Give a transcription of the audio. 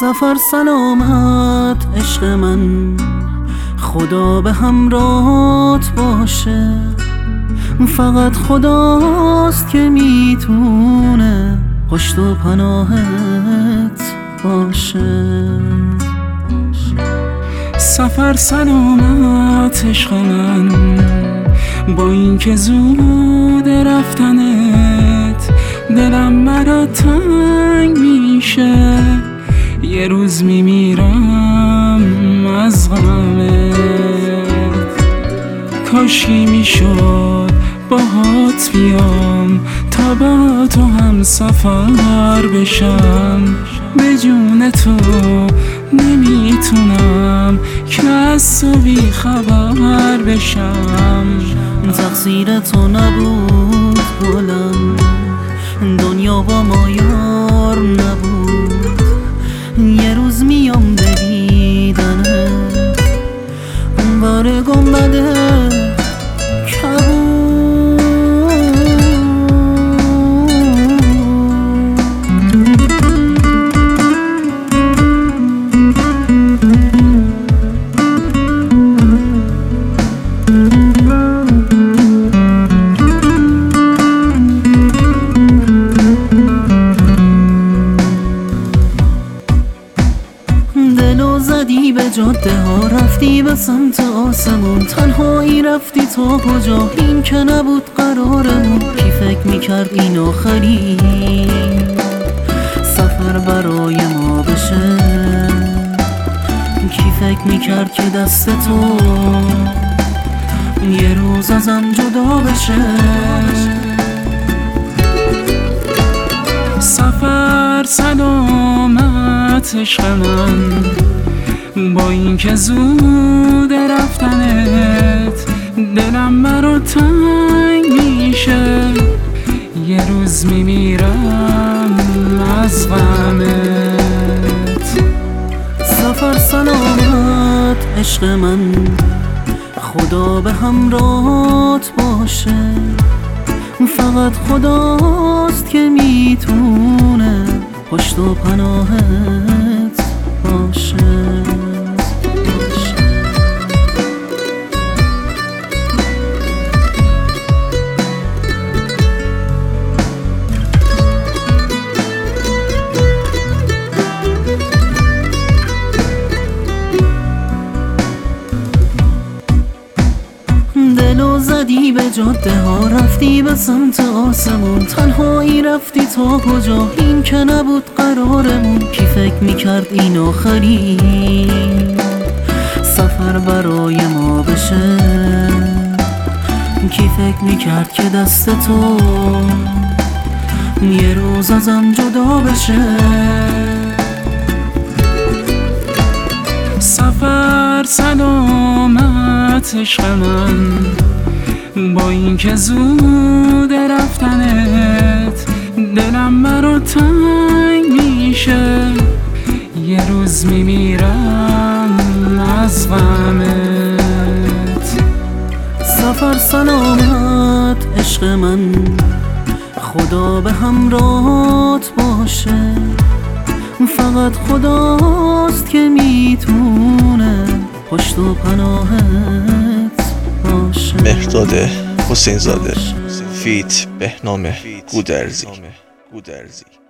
سفر سلامت عشق من، خدا به همراهت باشه. فقط خداست که میتونه پشت و پناهت باشه. سفر سلامت عشق من، با این که زود رفتنت دلم برات تنگ میشه. یه روز میمیرم از غمت، کاشکی میشد باهات بیام تا با تو هم سفر بشم. به جون تو نمیتونم که از تو بی خبر بشم. تقصیر تو نبود گلم، دنیا با ما یار نبود. یه روز میام به دیدنت، بار گنبده دلو زدی به جاده ها، رفتی به سمت آسمون. تنهایی رفتی تا کجا؟ این که نبود قرارمون. کی فکر میکرد این آخری سفر برای ما بشه؟ کی فکر میکرد که دست تو یه روز ازم جدا بشه؟ سفر سلامت عشق من، با این که زود رفتنت دلم برات تنگ میشه. یه روز میمیرم از غمت. سفر سلامت عشق من، خدا به همراهت باشه. فقط خداست که میتونه پشت و پناهت باشه. دلو زدی به جاده ها، رفتی به سمت آسمون. تنهایی رفتی تا کجا؟ این که نبود قرارمون. کی فکر میکرد این آخری سفر برای ما بشه؟ کی فکر میکرد که دست تو یه روز ازم جدا بشه؟ سفر سلامت عشق من، با این که زود رفتنت دلم برات تنگ میشه. یه روز میمیرم از غمت. سفر سلامت عشق من، خدا به همراهت باشه. فقط خداست که میتونه پشت و پناهت باشه. مهرداد حسین زاده فیت بهنام گودرزی.